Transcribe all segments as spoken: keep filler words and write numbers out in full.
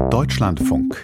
Deutschlandfunk.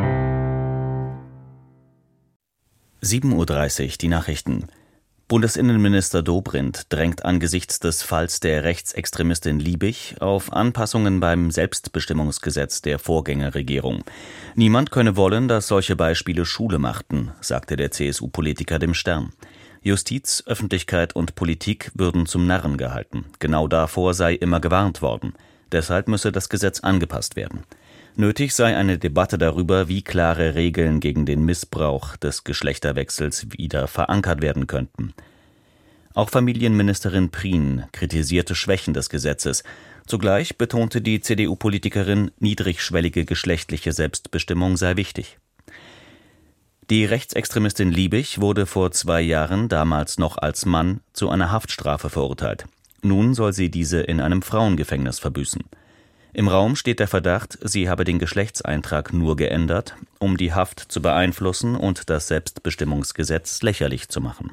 sieben Uhr dreißig, die Nachrichten. Bundesinnenminister Dobrindt drängt angesichts des Falls der Rechtsextremistin Liebig auf Anpassungen beim Selbstbestimmungsgesetz der Vorgängerregierung. Niemand könne wollen, dass solche Beispiele Schule machten, sagte der C S U-Politiker dem Stern. Justiz, Öffentlichkeit und Politik würden zum Narren gehalten. Genau davor sei immer gewarnt worden. Deshalb müsse das Gesetz angepasst werden. Nötig sei eine Debatte darüber, wie klare Regeln gegen den Missbrauch des Geschlechterwechsels wieder verankert werden könnten. Auch Familienministerin Prien kritisierte Schwächen des Gesetzes. Zugleich betonte die C D U-Politikerin, niedrigschwellige geschlechtliche Selbstbestimmung sei wichtig. Die Rechtsextremistin Liebig wurde vor zwei Jahren, damals noch als Mann, zu einer Haftstrafe verurteilt. Nun soll sie diese in einem Frauengefängnis verbüßen. Im Raum steht der Verdacht, sie habe den Geschlechtseintrag nur geändert, um die Haft zu beeinflussen und das Selbstbestimmungsgesetz lächerlich zu machen.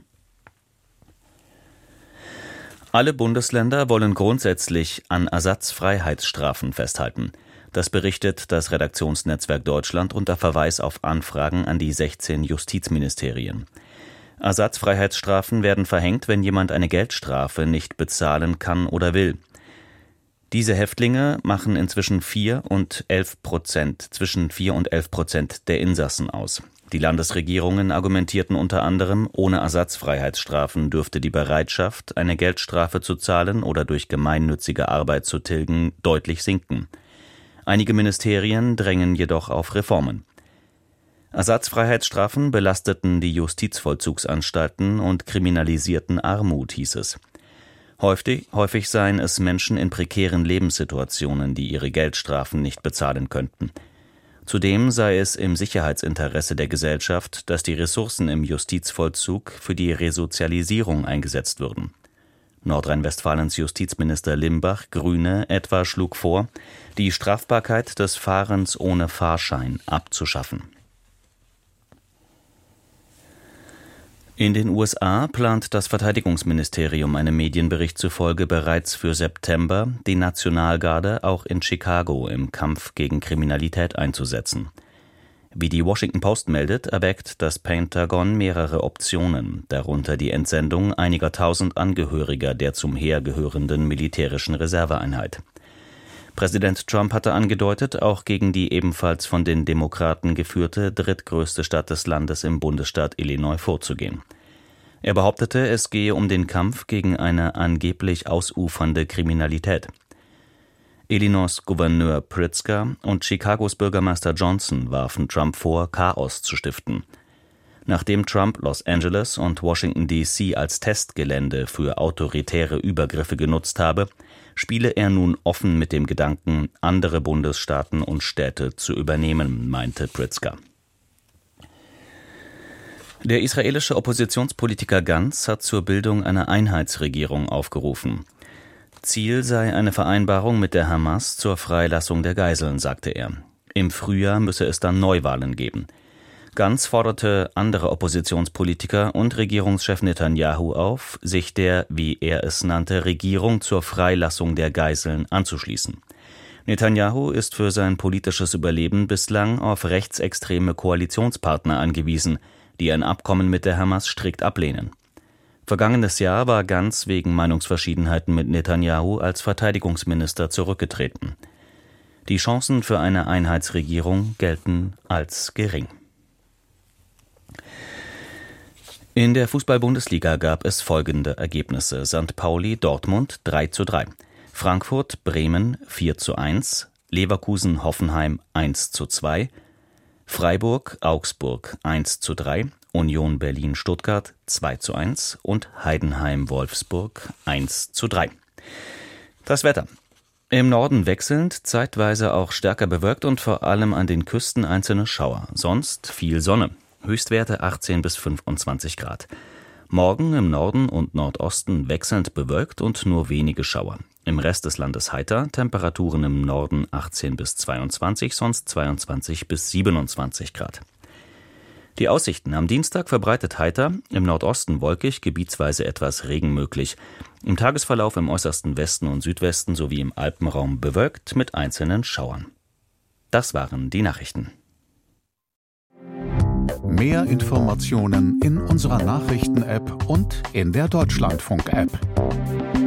Alle Bundesländer wollen grundsätzlich an Ersatzfreiheitsstrafen festhalten. Das berichtet das Redaktionsnetzwerk Deutschland unter Verweis auf Anfragen an die sechzehn Justizministerien. Ersatzfreiheitsstrafen werden verhängt, wenn jemand eine Geldstrafe nicht bezahlen kann oder will. Diese Häftlinge machen inzwischen vier und elf Prozent, zwischen vier und elf Prozent der Insassen aus. Die Landesregierungen argumentierten unter anderem, ohne Ersatzfreiheitsstrafen dürfte die Bereitschaft, eine Geldstrafe zu zahlen oder durch gemeinnützige Arbeit zu tilgen, deutlich sinken. Einige Ministerien drängen jedoch auf Reformen. Ersatzfreiheitsstrafen belasteten die Justizvollzugsanstalten und kriminalisierten Armut, hieß es. Häufig, häufig seien es Menschen in prekären Lebenssituationen, die ihre Geldstrafen nicht bezahlen könnten. Zudem sei es im Sicherheitsinteresse der Gesellschaft, dass die Ressourcen im Justizvollzug für die Resozialisierung eingesetzt würden. Nordrhein-Westfalens Justizminister Limbach, Grüne, etwa schlug vor, die Strafbarkeit des Fahrens ohne Fahrschein abzuschaffen. In den U S A plant das Verteidigungsministerium einem Medienbericht zufolge bereits für September die Nationalgarde auch in Chicago im Kampf gegen Kriminalität einzusetzen. Wie die Washington Post meldet, erwägt das Pentagon mehrere Optionen, darunter die Entsendung einiger tausend Angehöriger der zum Heer gehörenden militärischen Reserveeinheit. Präsident Trump hatte angedeutet, auch gegen die ebenfalls von den Demokraten geführte drittgrößte Stadt des Landes im Bundesstaat Illinois vorzugehen. Er behauptete, es gehe um den Kampf gegen eine angeblich ausufernde Kriminalität. Illinois' Gouverneur Pritzker und Chicagos Bürgermeister Johnson warfen Trump vor, Chaos zu stiften. Nachdem Trump Los Angeles und Washington D C als Testgelände für autoritäre Übergriffe genutzt habe, spiele er nun offen mit dem Gedanken, andere Bundesstaaten und Städte zu übernehmen, meinte Pritzker. Der israelische Oppositionspolitiker Gantz hat zur Bildung einer Einheitsregierung aufgerufen. Ziel sei eine Vereinbarung mit der Hamas zur Freilassung der Geiseln, sagte er. Im Frühjahr müsse es dann Neuwahlen geben. Gantz forderte andere Oppositionspolitiker und Regierungschef Netanyahu auf, sich der, wie er es nannte, Regierung zur Freilassung der Geiseln anzuschließen. Netanyahu ist für sein politisches Überleben bislang auf rechtsextreme Koalitionspartner angewiesen, die ein Abkommen mit der Hamas strikt ablehnen. Vergangenes Jahr war Gantz wegen Meinungsverschiedenheiten mit Netanyahu als Verteidigungsminister zurückgetreten. Die Chancen für eine Einheitsregierung gelten als gering. In der Fußball-Bundesliga gab es folgende Ergebnisse: Sankt Pauli Dortmund drei zu drei, Frankfurt Bremen vier zu eins, Leverkusen Hoffenheim eins zu zwei, Freiburg Augsburg eins zu drei, Union Berlin Stuttgart zwei zu eins und Heidenheim Wolfsburg eins zu drei. Das Wetter. Im Norden wechselnd, zeitweise auch stärker bewölkt und vor allem an den Küsten einzelne Schauer. Sonst viel Sonne. Höchstwerte achtzehn bis fünfundzwanzig Grad. Morgen im Norden und Nordosten wechselnd bewölkt und nur wenige Schauer. Im Rest des Landes heiter, Temperaturen im Norden achtzehn bis zweiundzwanzig, sonst zweiundzwanzig bis siebenundzwanzig Grad. Die Aussichten: Am Dienstag verbreitet heiter, im Nordosten wolkig, gebietsweise etwas Regen möglich. Im Tagesverlauf im äußersten Westen und Südwesten sowie im Alpenraum bewölkt mit einzelnen Schauern. Das waren die Nachrichten. Mehr Informationen in unserer Nachrichten-App und in der Deutschlandfunk-App.